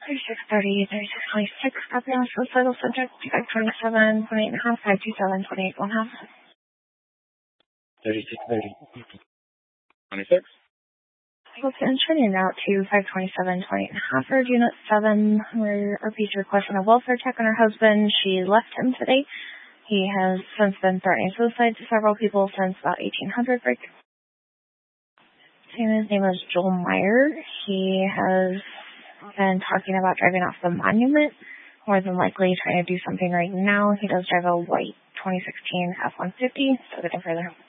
3630, 3626, copy on suicidal subject, 527, 28 and a half, 527, 28 1 half. 3630. 26. Let's turning out to 527, 28 and a half, or unit 7, where RP's requesting a welfare check on her husband. She left him today. He has since been threatening suicide to several people since about 1800 break. His name is Joel Meyer. He has been talking about driving off the monument, more than likely trying to do something right now. He does drive a white 2016 F-150, so looking further.